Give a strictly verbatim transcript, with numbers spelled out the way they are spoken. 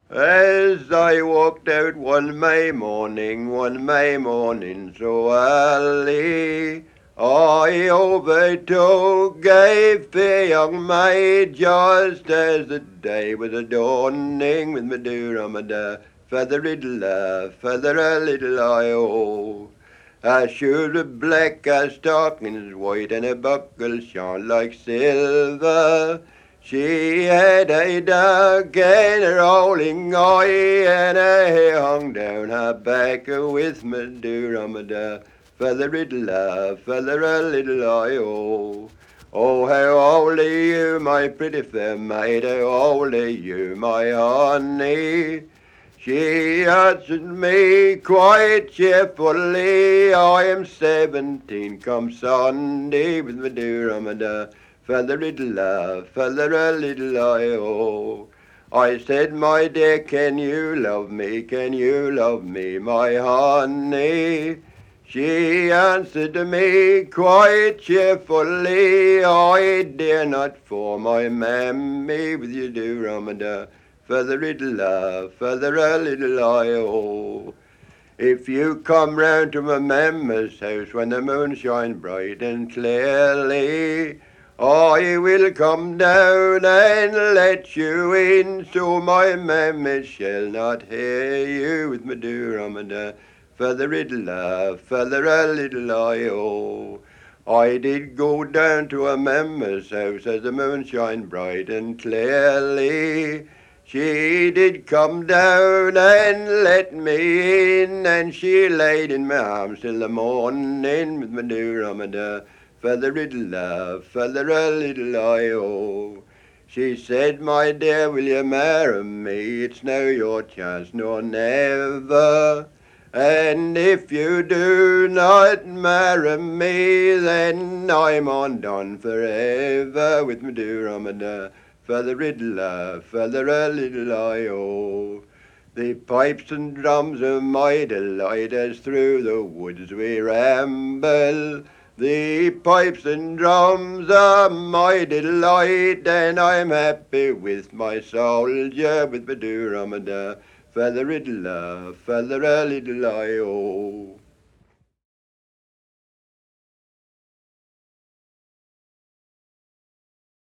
As I walked out one May morning, one May morning so early, I overtook a fair young maid just as the day was a dawning with my doo-rum-a-da, feather-riddle-a, feather-a-little-I-O. Her shoes were black, her stockings white, and her buckles shone like silver. She had a dark and a rolling eye, and her hair hung down her back with Madura, feather-riddle-a, feather-a-little-I-O. Oh, how old are you, my pretty fair maid? How old are you, my honey? She answered me quite cheerfully, I am seventeen come Sunday with my dear Amanda, feather-riddle-a, feather-a-little-I-O. I said, my dear, can you love me, can you love me, my honey? She answered me quite cheerfully, I dare not for my mammy with you do Ramada, feather-riddle-a, feather-a-little-I-O. If you come round to my mamma's house when the moon shines bright and clearly, I will come down and let you in, so my mamma shall not hear you with my doo-rum-a-da, feather-riddle-a, feather-a-little-I-O. I did go down to a mamma's house as the moon shine bright and clearly. She did come down and let me in, and she laid in my arms till the morning with my doo-rum-a-da, feather-riddle-a, feather-a-little-I-O. She said, my dear, will you marry me? It's now your chance nor never. And if you do not marry me, then I'm undone forever with my doo-rum-a-da, feather-riddle-a, feather-a-little-I-O. The pipes and drums are my delight as through the woods we ramble. The pipes and drums are my delight, and I'm happy with my soldier with my doo-rum-a-da, feather-riddle-a, feather-a-little-I-O.